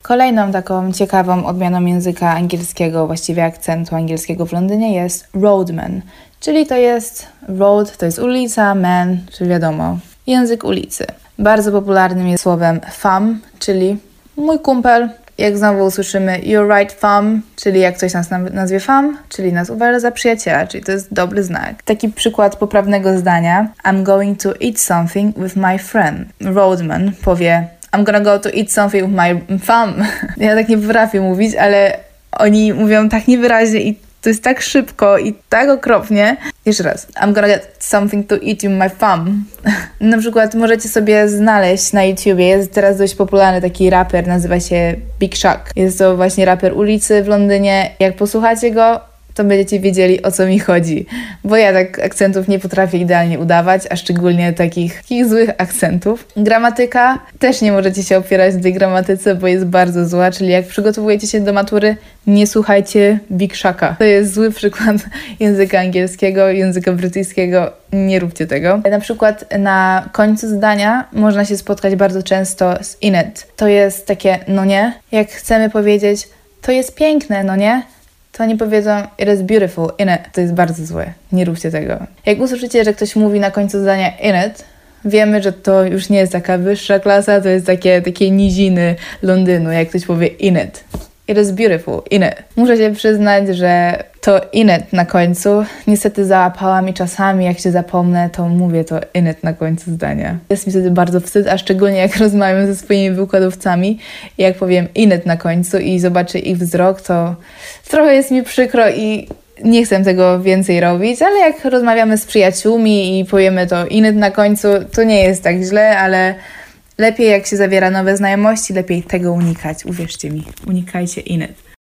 Kolejną taką ciekawą odmianą języka angielskiego, właściwie akcentu angielskiego w Londynie jest roadman, czyli to jest road, to jest ulica, man, czyli wiadomo, język ulicy. Bardzo popularnym jest słowem fam, czyli mój kumpel. Jak znowu usłyszymy you're right fam, czyli jak ktoś nas nazwie fam, czyli nas uważa za przyjaciela, czyli to jest dobry znak. Taki przykład poprawnego zdania. I'm going to eat something with my friend. Roadman powie I'm gonna go to eat something with my fam. Ja tak nie potrafię mówić, ale oni mówią tak niewyraźnie i to jest tak szybko i tak okropnie. Jeszcze raz. I'm gonna get something to eat with my fam. Na przykład możecie sobie znaleźć na YouTubie, jest teraz dość popularny taki raper, nazywa się Big Shaq. Jest to właśnie raper ulicy w Londynie. Jak posłuchacie go, to będziecie wiedzieli, o co mi chodzi. Bo ja tak akcentów nie potrafię idealnie udawać, a szczególnie takich złych akcentów. Gramatyka. Też nie możecie się opierać na tej gramatyce, bo jest bardzo zła, czyli jak przygotowujecie się do matury, nie słuchajcie Big Shaq'a. To jest zły przykład języka angielskiego, języka brytyjskiego. Nie róbcie tego. Na przykład na końcu zdania można się spotkać bardzo często z in it. To jest takie, no nie. Jak chcemy powiedzieć, to jest piękne, no nie? To nie powiedzą it is beautiful, in it. To jest bardzo złe. Nie róbcie tego. Jak usłyszycie, że ktoś mówi na końcu zdania in it, wiemy, że to już nie jest taka wyższa klasa, to jest takie niziny Londynu, jak ktoś powie in it. It is beautiful, in it. Muszę się przyznać, że to in it na końcu niestety załapałam i czasami jak się zapomnę, to mówię to in it na końcu zdania. Jest mi wtedy bardzo wstyd, a szczególnie jak rozmawiam ze swoimi wykładowcami i jak powiem in it na końcu i zobaczę ich wzrok, to trochę jest mi przykro i nie chcę tego więcej robić, ale jak rozmawiamy z przyjaciółmi i powiemy to in it na końcu, to nie jest tak źle, ale lepiej jak się zawiera nowe znajomości, lepiej tego unikać. Uwierzcie mi, unikajcie in it.